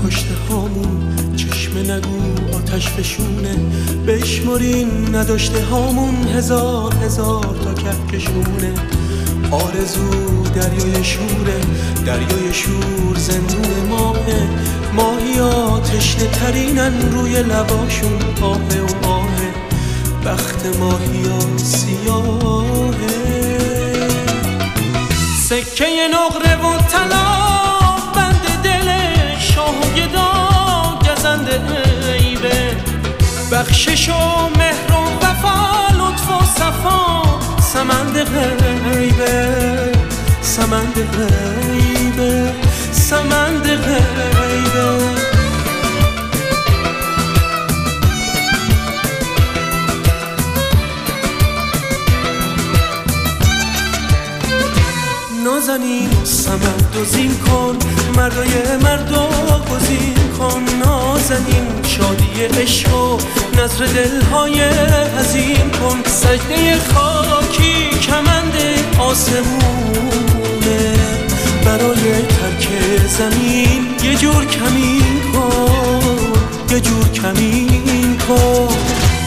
کشته هامون، چشم نگو آتش فشونه، بشمرین نداشته هامون هزار هزار تا کهکشونه. آرزو دریای شوره، دریای شور زندون ماهه، ماهیا تشنه ترینن روی لباشون آهه و آهه، بخت ماهیا سیاهه. سکه نقره و طلا بند دل شاه و گدا گزنده عیبه، بخشش و مهر و وفا لطف و صفا سمند غیبه، سمند غیبه، سمند غیبه. نازنین سمند و زین کن، مردای مردا گزین کن. نازنین شادی عشق و نظر دلهای حزین کن. سجده خاکی کمند آسمونه، برای ترک زمین یه جور کمین کن، یه جور کمین کن.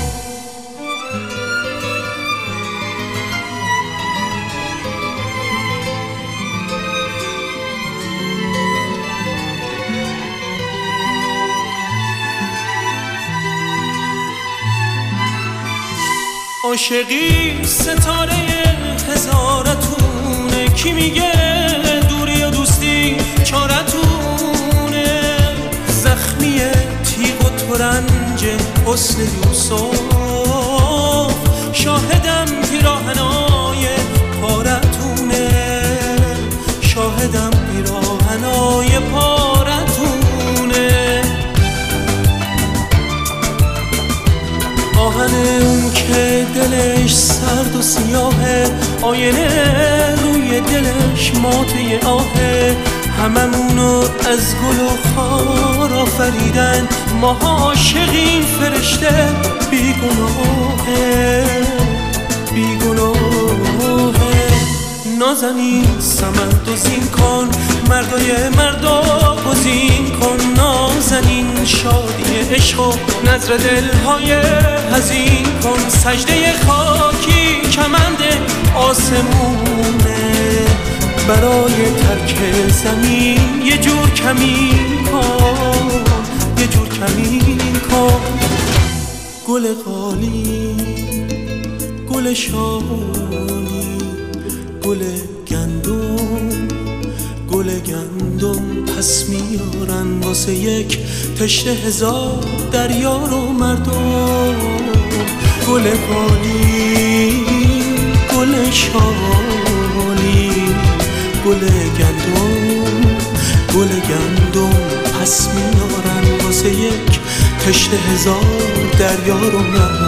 عاشقی ستاره هزارتونه، کی میگه دوری و دوستی چارتونه. زخمی تیغ و ترنج حسن یوسف، شاهدم پیراهنای پارتونه، شاهدم پیراهنای پارتونه. آهن اون که دلش سرد و سیاهه، آینه روی دلش ماته آهه. هممونو از گل و خار آفریدن، ما عاشقیم فرشته بیگناهه، بیگناهه. نازنین سمند و زین کن، مردای مردا گزین کن. نازنین شادی عشق و نظر دلهای حزین کن. سجده خاکی کمند آسمونه، برای ترک زمین یه جور کمین کن، یه جور کمین کن. گل قالی، گل شالی، گل گندم، گل گندم پس میارن واسه یک تشنه هزار دریا رو مردم. گل قالی، گل شالی، گل گندم، گل گندم پس میارن واسه یک تشنه هزار دریا رو مردم.